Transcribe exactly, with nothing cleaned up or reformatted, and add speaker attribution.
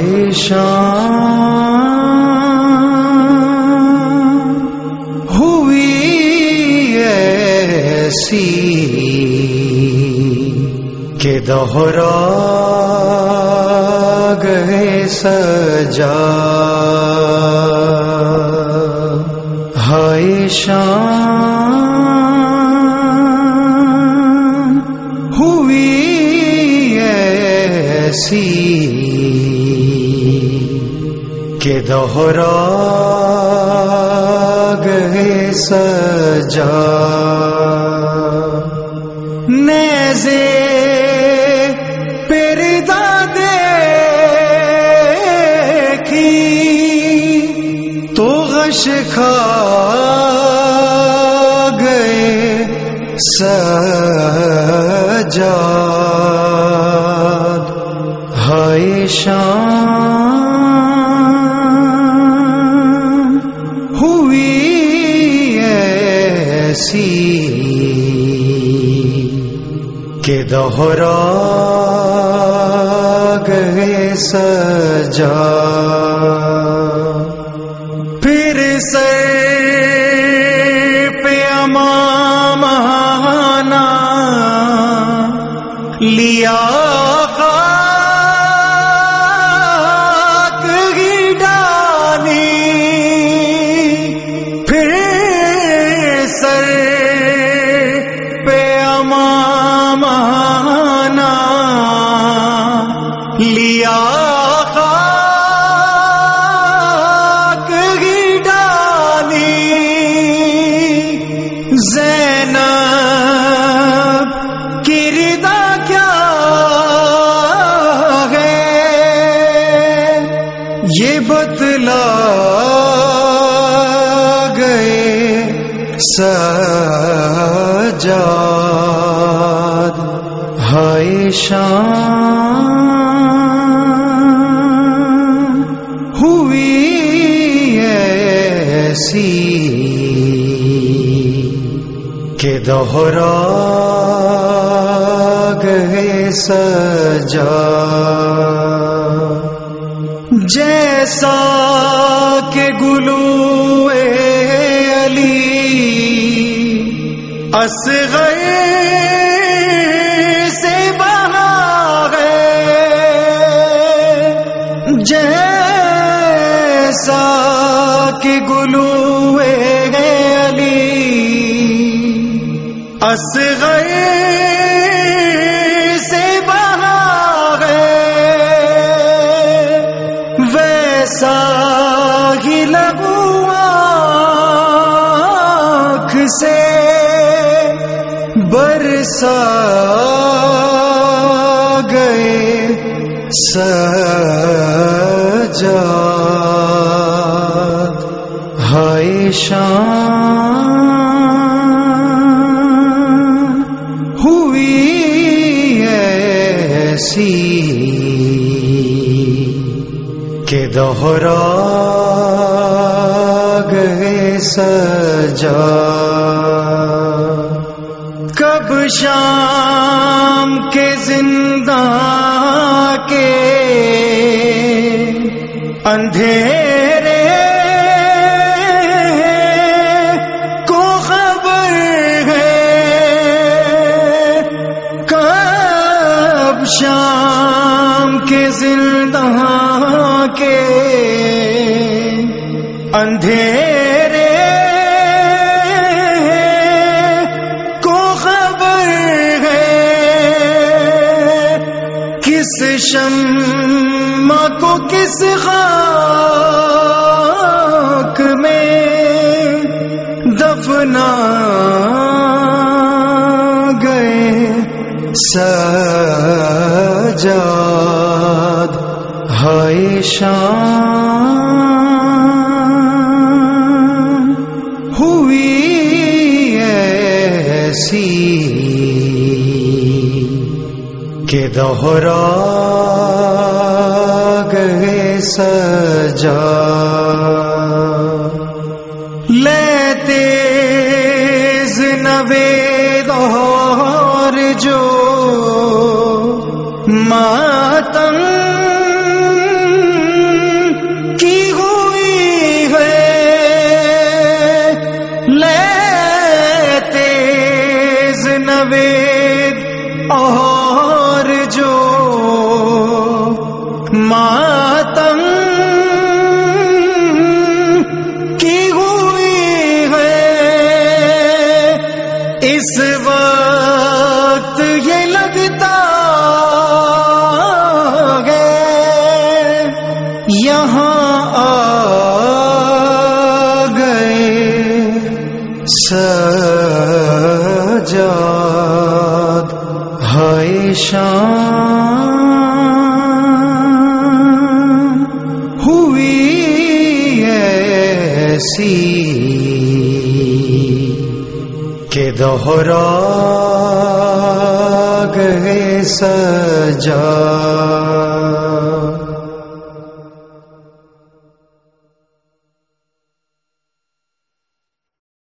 Speaker 1: ہائے شام ہوئی ایسی کہ دوہرا گئے سجا، ہائے شام ہوئی ایسی کہ دوہرا گئے سجا، نیزے پردہ دیکھی تو غش کھا گئے سجاد، ہائے شام ہوئی ایسی کہ دوہرا گئے سجا، پھر سر پہ امامانا لیا خاک ہی ڈالی، پھر سر پہ امامانا لیا خاک ہی ڈالی، زینب کی رضا کیا ہے یہ بتلا گئے سجاد، ہائے شام ہوئی ایسی کہ دوہرا گئے سجا، جیسا کہ گلوئے علی اصغر سے بہا گئے، جیسا کہ گلوئے علی اصغر سے بہا گئے، ویسا ہی لہو آنکھ سے برسا گئے سجاد، ہائے شام ہوئی ایسی کہ دوہرا گئے سجا، کب شام کے زنداں کے اندھیرے کو خبر ہے، کب شام کے زنداں کے اندھیرے کس شمع کو کس خاک میں دفنا گئے سجاد، ہائے شام ہوئی ایسی کہ دوہرا گئے سجا، لیتے نوید اور جو ماتم اور جو ماتم کی ہوئی ہے اس وقت یہ لگتا ہے یہاں آ گئے سجاد ہے شام ہوئی ایسی کہ دوہرا گئے سجاد.